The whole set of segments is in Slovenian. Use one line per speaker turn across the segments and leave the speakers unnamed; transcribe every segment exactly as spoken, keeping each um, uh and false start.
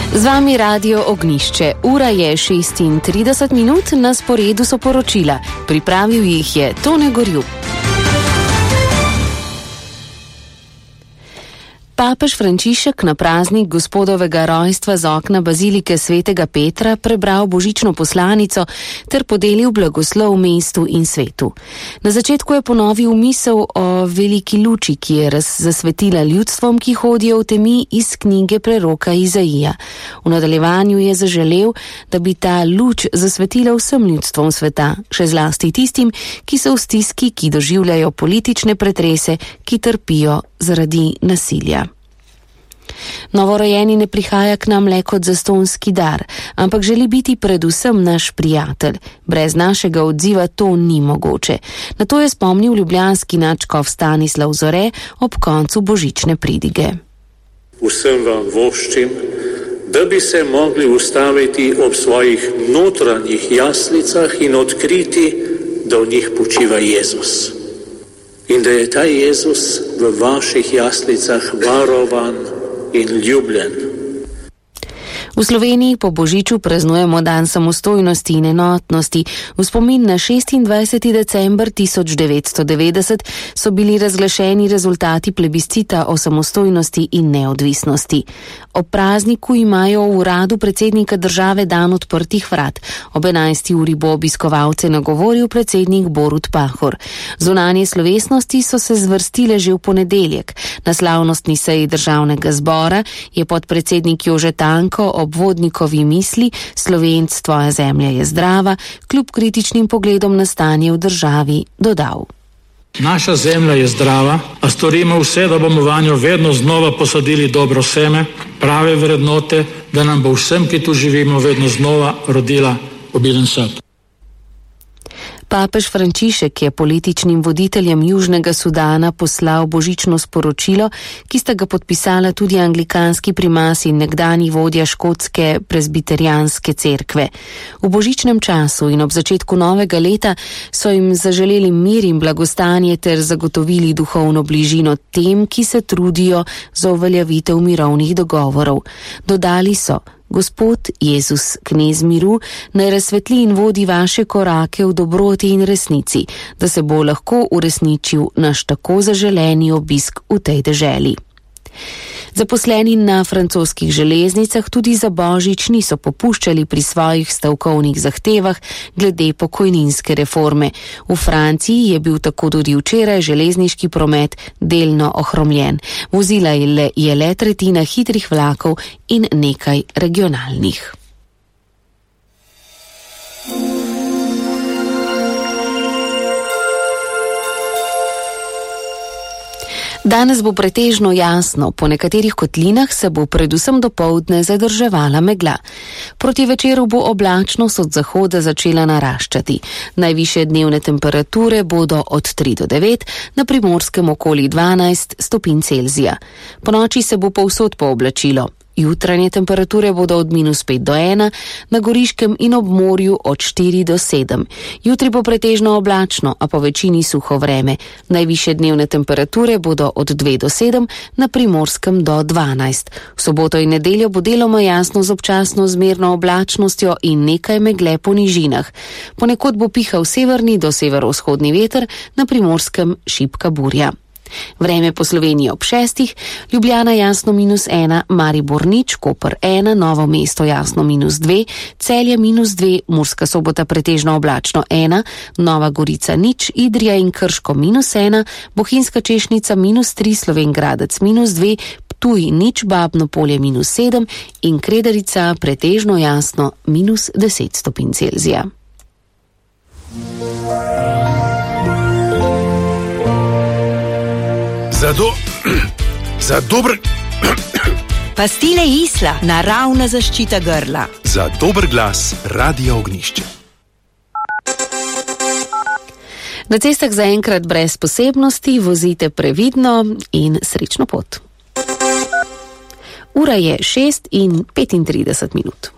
Z vami Radio Ognjišče. Ura je šestintrideset minut, na sporedu so poročila. Pripravil jih je Tone Gorjup. Papež Frančišek na praznik Gospodovega rojstva z okna bazilike svetega Petra prebral božično poslanico ter podelil blagoslov mestu in svetu. Na začetku je ponovil misel o veliki luči, ki je zasvetila ljudstvom, ki hodijo v temi, iz knjige preroka Izaija. V nadaljevanju je zaželel, da bi ta luč zasvetila vsem ljudstvom sveta, še zlasti tistim, ki so v stiski, ki doživljajo politične pretrese, ki trpijo zaradi nasilja. Novorojeni ne prihaja k nam le kot zastonski dar, ampak želi biti predvsem naš prijatelj. Brez našega odziva to ni mogoče. Na to je spomnil ljubljanski nadškof Stanislav Zore ob koncu božične pridige.
Vsem vam voščim, da bi se mogli ustaviti ob svojih notranjih jaslicah in odkriti, da v njih počiva Jezus. In da je ta Jezus v vaših jaslicah varovan in ljubljen.
V Sloveniji po božiču praznujemo dan samostojnosti in enotnosti. V spomin na šestindvajseti december tisoč devetsto devetdeset so bili razglašeni rezultati plebiscita o samostojnosti in neodvisnosti. Ob prazniku imajo v uradu predsednika države dan odprtih vrat. Ob enajsti uri bo obiskovalce nagovoril predsednik Borut Pahor. Zunanje slovesnosti so se zvrstile že v ponedeljek. Na slavnostni seji državnega zbora je podpredsednik Jože Tanko ob vodnikovi misli Slovenc, tvoja zemlja je zdrava, kljub kritičnim pogledom na stanje v državi dodal.
Naša zemlja je zdrava, a storimo vse, da bomo vanjo vedno znova posadili dobro seme, prave vrednote, da nam bo vsem, ki tu živimo, vedno znova rodila obilen sad.
Papež Frančišek je političnim voditeljem Južnega Sudana poslal božično sporočilo, ki sta ga podpisala tudi anglikanski primas in nekdanji vodja škotske prezbiterijanske cerkve. V božičnem času in ob začetku novega leta so jim zaželeli mir in blagostanje ter zagotovili duhovno bližino tem, ki se trudijo za uveljavitev mirovnih dogovorov. Dodali so: Gospod Jezus, knez miru, naj razsvetli in vodi vaše korake v dobroti in resnici, da se bo lahko uresničil naš tako zaželeni obisk v tej deželi. Zaposleni na francoskih železnicah tudi za božič niso popuščali pri svojih stavkovnih zahtevah glede pokojninske reforme. V Franciji je bil tako tudi včeraj železniški promet delno ohromljen. Vozila je le, je le tretjina hitrih vlakov in nekaj regionalnih. Danes bo pretežno jasno, po nekaterih kotlinah se bo predvsem dopoldne zadrževala megla. Proti večeru bo oblačnost od zahoda začela naraščati. Najvišje dnevne temperature bodo od tri do devet, na Primorskem okoli dvanajst stopinj Celzija. Ponoči se bo povsod pooblačilo. Jutranje temperature bodo od minus pet do ena, na Goriškem in ob morju od štiri do sedem. Jutri bo pretežno oblačno, a po večini suho vreme. Najvišje dnevne temperature bodo od dve do sedem, na Primorskem do dvanajst. V soboto in nedeljo bo deloma jasno z občasno zmerno oblačnostjo in nekaj megle po nižinah. Ponekod bo pihal severni do severovzhodni veter, na Primorskem šibka burja. Vreme po Sloveniji ob šestih, Ljubljana jasno minus ena, Maribor nič, Koper ena, Novo mesto jasno minus dve, Celje minus dve, Murska Sobota pretežno oblačno ena, Nova Gorica nič, Idrija in Krško minus ena, Bohinjska Češnica minus tri, Slovenj Gradec minus dve, Ptuj nič, Babno Polje minus sedem in Kredarica pretežno jasno minus deset stopinj Celzija.
Za, do, za dober...
Pastile Isla, naravna zaščita grla.
Za dober glas Radio Ognjišče.
Na cestah zaenkrat brez posebnosti, vozite previdno in srečno pot. Ura je šest in petintrideset minut.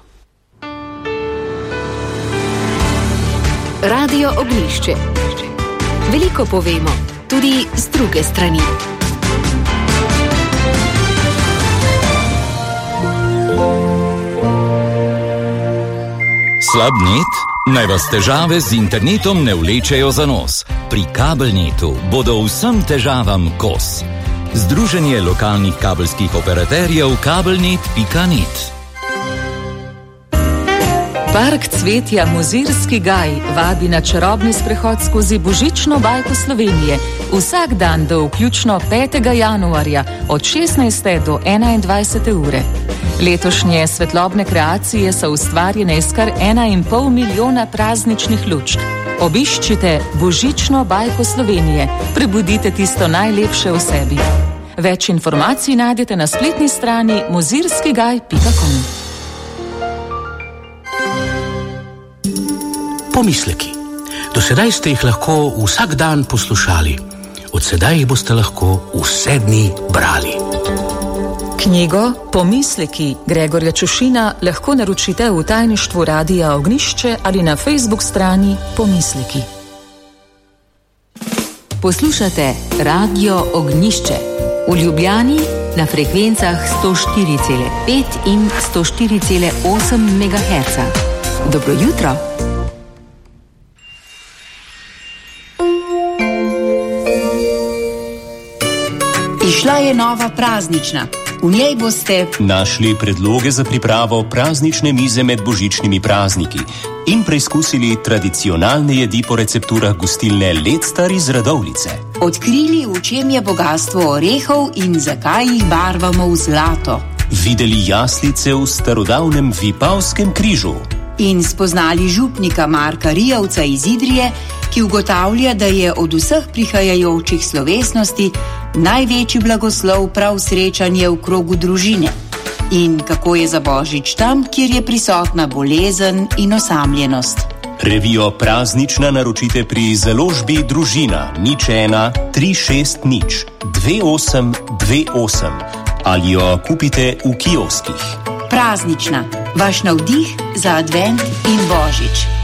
Radio Ognjišče. Veliko povemo, tudi z druge strani.
Slab net? Naj vas težave z internetom ne vlečejo za nos. Pri kabelnetu bodo vsem težavam kos. Združenje lokalnih kabelskih operaterjev kabelnet pika net.
Park cvetja Mozirski gaj vabi na čarobni sprehod skozi božično bajko Slovenije vsak dan do vključno petega januarja od šestnajste do enaindvajsete ure. Letošnje svetlobne kreacije so ustvarjene iz kar ena in pol milijona prazničnih lučk. Obiščite božično bajko Slovenije, prebudite tisto najlepše v sebi. Več informacij najdete na spletni strani mozirski gaj pika com.
Pomisleki. Do sedaj ste jih lahko vsak dan poslušali. Od sedaj jih boste lahko vse dni brali.
Knjigo Pomisleki Gregorja Čušina lahko naročite v tajništvu Radia Ognjišče ali na Facebook strani Pomisleki.
Poslušate Radio Ognjišče. V Ljubljani na frekvencah sto štiri cela pet in sto štiri cela osem megaherca. Dobro jutro.
Izšla je nova praznična. V njej boste
našli predloge za pripravo praznične mize med božičnimi prazniki in preizkusili tradicionalne jedi po recepturah gostilne Ledstar iz Radovljice.
Odkrili, v čem je bogastvo orehov in zakaj jih barvamo v zlato.
Videli jaslice v starodavnem Vipavskem križu.
In spoznali župnika Marka Rijavca iz Idrije, ki ugotavlja, da je od vseh prihajajočih slovesnosti največji blagoslov prav srečanje v krogu družine. In kako je za Božič tam, kjer je prisotna bolezen in osamljenost.
Revijo Praznična naročite pri založbi Družina nič ena tri šest nič dve osem dve osem ali jo kupite v kioskih.
Praznična, vaš navdih za advent in Božič.